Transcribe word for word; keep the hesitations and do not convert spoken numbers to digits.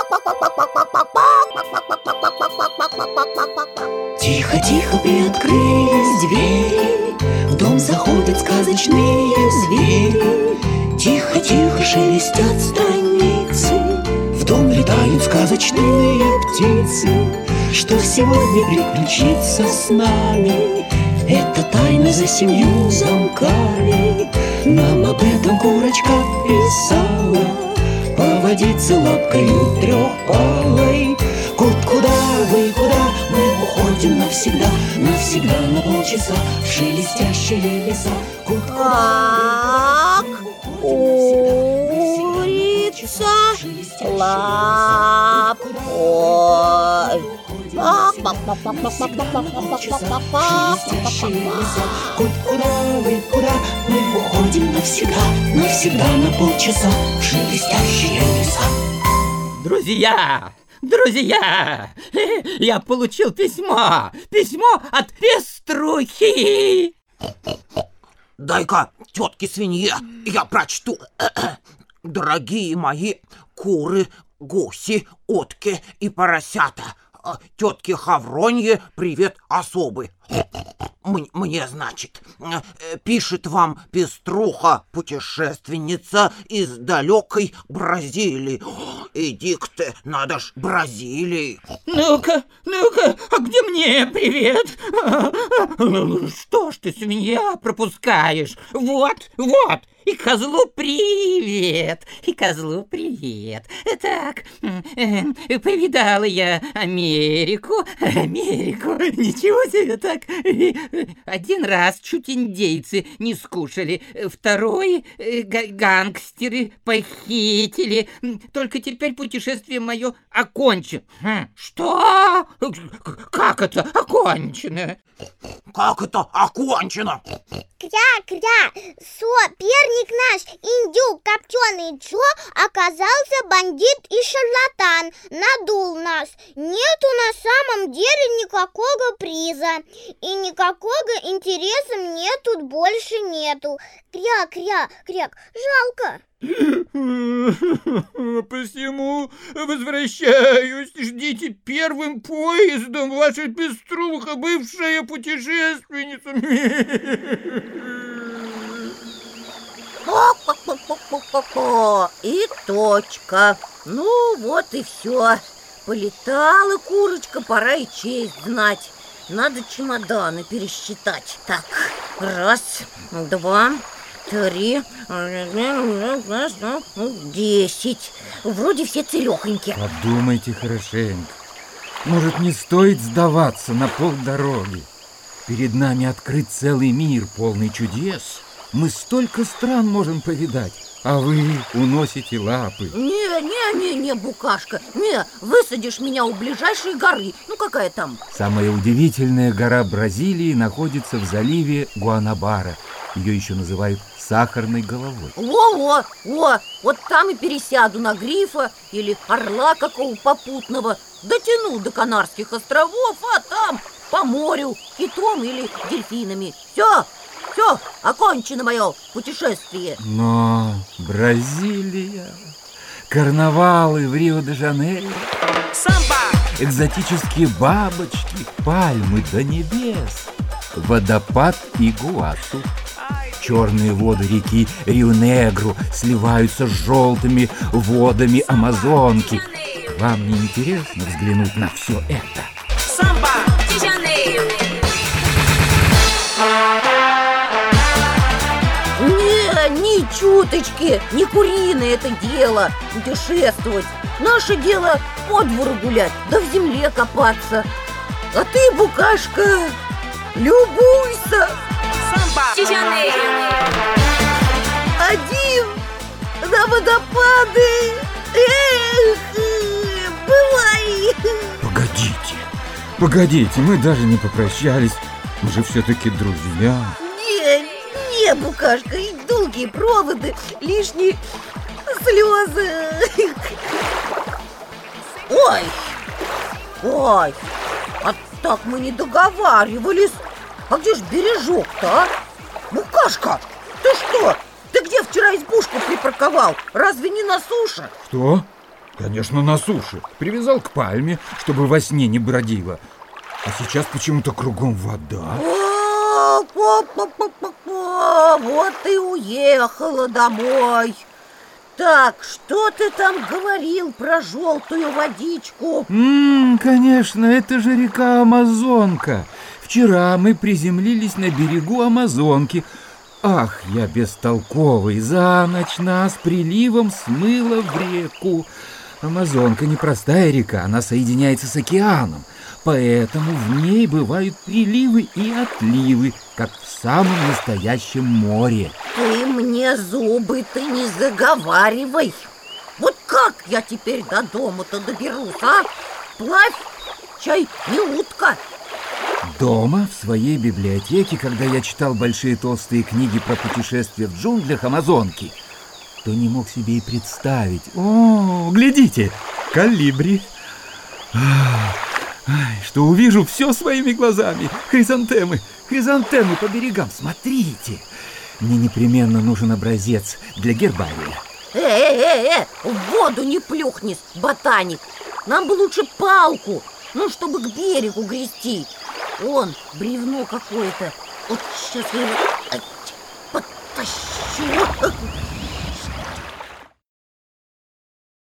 Тихо-тихо приоткрылись двери, в дом заходят сказочные звери. Тихо-тихо шелестят страницы, в дом летают сказочные птицы. Что сегодня приключится с нами, это тайна за семью замками. Нам об этом курочка писала, поводиться лапкою трехпалой. Кот, куда вы, куда? Мы уходим навсегда, навсегда на полчаса в шелестящие леса. Кот, куда вы, курица лапой. Кот, куда вы, куда? Мы уходим навсегда, навсегда на полчаса в шелестящие леса. Друзья! Друзья! Я получил письмо! Письмо от Пеструхи! Дай-ка тетке свинье, я прочту. Дорогие мои куры, гуси, утки и поросята, тетке Хавронье привет особый. Мне, значит, пишет вам Пеструха, путешественница из далекой Бразилии. Иди-ка ты, надо ж Бразилии. Ну-ка, ну-ка, а где мне привет? Что ж ты, свинья, пропускаешь? Вот, вот. И козлу привет, и козлу привет. Так, повидала я Америку, Америку, ничего себе так. Один раз чуть индейцы не скушали, второй гангстеры похитили. Только теперь путешествие мое окончено. Что? Как это окончено? Как это окончено? Кря-кря, соперник наш, индюк копченый Джо, оказался бандит и шарлатан, надул нас. Нету на самом деле никакого приза, и никакого интереса мне тут больше нету. Кря-кря, кряк, жалко. Посему возвращаюсь. Ждите первым поездом, ваша Пеструха, бывшая путешественница. И точка. Ну вот и все. Полетала курочка, пора и честь знать. Надо чемоданы пересчитать. Так, раз, два, три, десять. Вроде все целехонькие. Подумайте хорошенько. Может, не стоит сдаваться на полдороги? Перед нами открыт целый мир, полный чудес. Мы столько стран можем повидать, а вы уносите лапы. Не, не, не, не, букашка, не, высадишь меня у ближайшей горы. Ну, какая там? Самая удивительная гора Бразилии находится в заливе Гуанабара. Ее еще называют сахарной головой. Во-во, во, вот там и пересяду на грифа или орла какого попутного. Дотяну до Канарских островов, а там по морю китом или дельфинами. Все, все, окончено мое путешествие. Но Бразилия, карнавалы в Рио-де-Жанейро, экзотические бабочки, пальмы до небес, водопад Игуасу. Черные воды реки Рио-Негру сливаются с желтыми водами Амазонки. Вам не интересно взглянуть на все это? Не, ни чуточки, не куриное это дело путешествовать. Наше дело по двору гулять, да в земле копаться. А ты, букашка, любуйся. Один на водопады. Эх, бывай. Погодите, погодите, мы даже не попрощались. Мы же все-таки друзья. Не, не, букашка, и долгие проводы, лишние слезы. Ой, ой, а так мы не договаривались. А где ж бережок-то, а? Букашка, ты что? Ты где вчера избушку припарковал? Разве не на суше? Что? Конечно, на суше. Привязал к пальме, чтобы во сне не бродила. А сейчас почему-то кругом вода. О, по-по-по-по-по, вот и уехала домой. Так, что ты там говорил про желтую водичку? М-м, конечно, это же река Амазонка. Вчера мы приземлились на берегу Амазонки. Ах, я бестолковый, за ночь нас приливом смыло в реку. Амазонка непростая река, она соединяется с океаном. Поэтому в ней бывают приливы и отливы, как в самом настоящем море. Ты мне зубы ты не заговаривай. Вот как я теперь до дома-то доберусь, а? Плавь, чай не утка. Дома, в своей библиотеке, когда я читал большие толстые книги про путешествия в джунглях Амазонки, то не мог себе и представить. О, глядите, колибри. Ай, что увижу все своими глазами. Хризантемы, хризантемы по берегам, смотрите. Мне непременно нужен образец для гербария. Э-э-э, в воду не плюхнись, ботаник. Нам бы лучше палку, ну, чтобы к берегу грести. Вон, бревно какое-то. Вот сейчас я его потащу.